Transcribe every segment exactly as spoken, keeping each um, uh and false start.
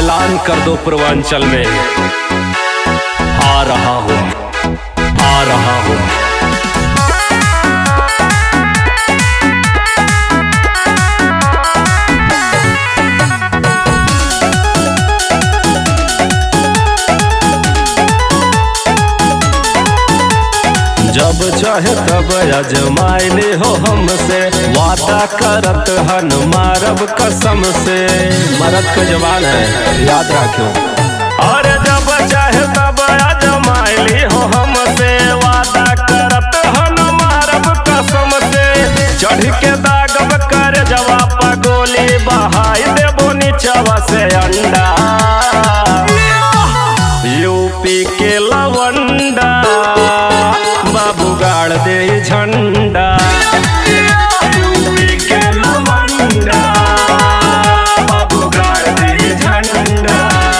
ऐलान कर दो पूर्वांचल में, आ रहा हूँ, आ रहा हूँ। जब चाहे तब अजमाइले हो हमसे, वादा करत हन मारब कसम से। मरद का जवान है, याद रखो। और जब चाहे तब अजमाइले हो हमसे, वादा करत हन मारब कसम से। चढ़ के दागब कर जवाब गोली बहाई देबो नीचवा से अंडा। यूपी के लवंडा बाबू गाड़ दे झंडा। यूपी के लवंडा बाबू गाड़ दे झंडा।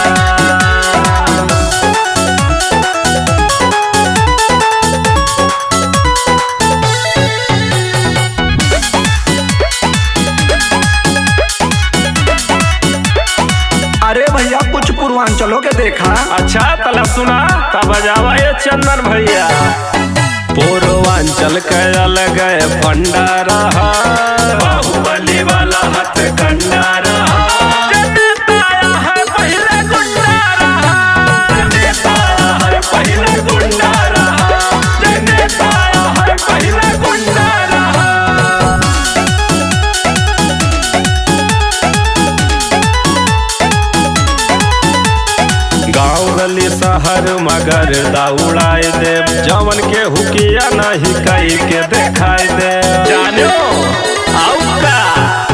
अरे भैया कुछ पूर्वांचलों के देखा। अच्छा तला सुना तब जावा ये चंदन भैया। पूर्वांचल के अलग फंडा रहा, बाहुबली वाला हाथ कंडा रहा। नेता है पहले गुंडा रहा, नेता है पहले गुंडा रहा, नेता है पहले गुंडा रहा। गाँव गली शहर मगर दौड़ाए दे, जवन के हुकिया नहीं कई के दिखाई दे। जानो आउका